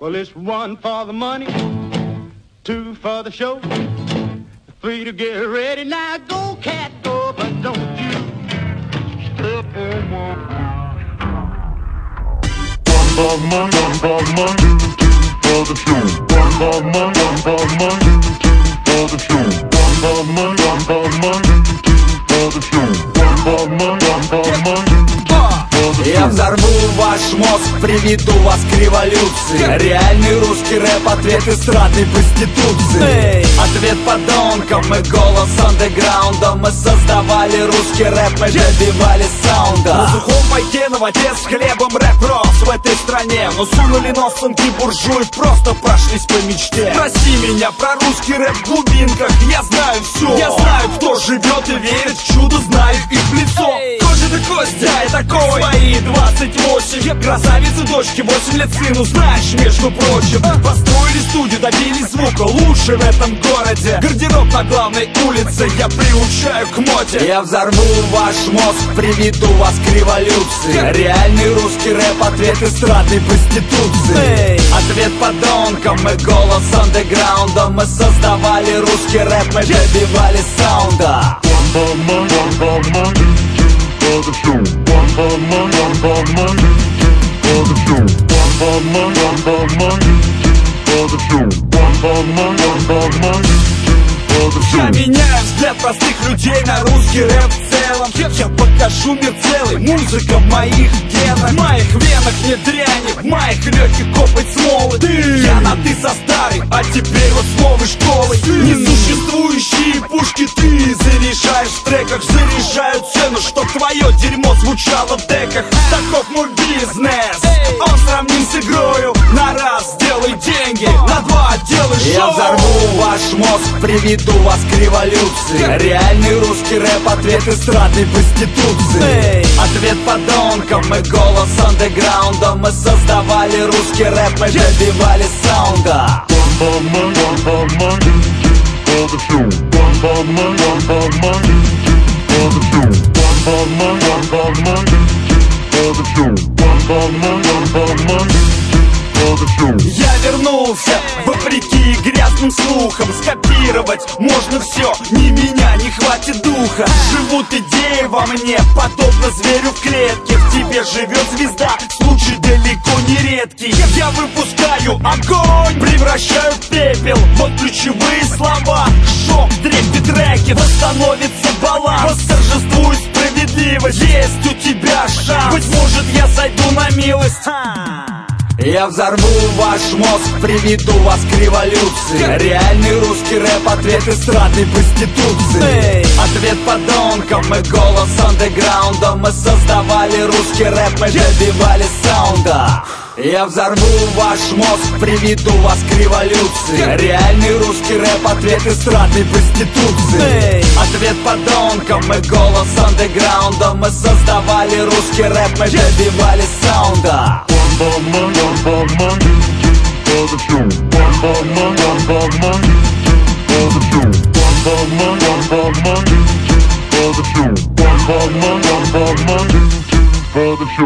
Well, it's 1 for the money, 2 for the show, 3 to get ready. Now go, cat, go, but don't you step on my One for the money, 1 for the money, 2 for the show. 1 for the money, 1 for the money, 2 for the show. 1 for the money, 1 for the money, 2 for the show. 1 for the money, 1 for the money. Я взорву ваш мозг, приведу вас к революции. Реальный русский рэп, ответ эстрадной проституции. Ответ подонкам и голос андеграунда. Мы создавали русский рэп, мы добивались саунда. На сухом пайке на воде с хлебом рэп рос в этой стране. Но сунули нос сынки буржуев, просто прошлись по мечте. Спроси меня про русский рэп в глубинках, я знаю все. Я знаю, кто живет и верит в чудо, знаю их в лицо. Кожа до кости, я такой. Свои 28, красавицы дочки, 8 лет сыну, знаешь, между прочим. Построили студию, добились звука, лучше в этом городе. Гардероб на главной улице, я приучаю к моде. Я взорву ваш мозг, приведу вас к революции. Реальный русский рэп, ответ эстрадной проституции. Ответ подонкам и голос андеграунда. Мы создавали русский рэп, мы добивались саунда. For the show, 1 for the money, 1 for the money, 2 for the show. 1 for the money, 1 for the money, 2 for the show. 1 for the money, 1 for the money, 2 for the show. Я меняю взгляд простых людей на русский рэп в целом. Я покажу мир целый, музыка в моих генах. В моих венах нет дряни, в моих легких копоть смолы. Я на ты со старой, а теперь вот с новой школой. Несуществующие пушки ты заряжаешь в треках. Заряжаю цену, чтоб твое дерьмо звучало в деках. Таков мой бизнес, он сравним с игрою. На раз сделай деньги, на 2 делай шоу. Я взорву ваш мозг, приведу вас к революции. Реальный русский рэп, ответ эстрадной проституции. Ответ подонкам и голос андеграунда. Мы создавали русский рэп, мы добивались саунда. 1 for the money, 1 for the money, 2 for the show. 1 for the money, 1 for the money, 2 for the show. 1 for the money, 1 for the money, 2 for the show. 1 for the money, 1 for the money, 2 for the show. Я вернулся, вопреки грязным слухам. Скопировать можно все, ни меня не хватит духа. Живут идеи во мне, подобно зверю в клетке. В тебе живет звезда, случай далеко не редкий. Я выпускаю огонь, превращаю в пепел. Вот ключевые слова: шок, трепет, рэкет. Восстановится баланс, восторжествует справедливость. Есть у тебя шанс, быть может я сойду на милость. Я взорву ваш мозг, приведу вас к революции. Реальный русский рэп, ответ эстрадной проституции. Ответ подонкам и голос андеграунда. Мы создавали русский рэп, мы добивались саунда. Я взорву ваш мозг, приведу вас к революции. Реальный русский рэп, ответ эстрадной проституции. Ответ подонкам и голос андеграунда. Мы создавали русский рэп, мы добивались саунда. 1 for the money, 1 for the money, 2 for the show. 1 for the money, 1 for the money, 2 for the show. 1 for the money, 1 for the money, 2 for the show. 1 for the money, 1 for the money, 2 for the show.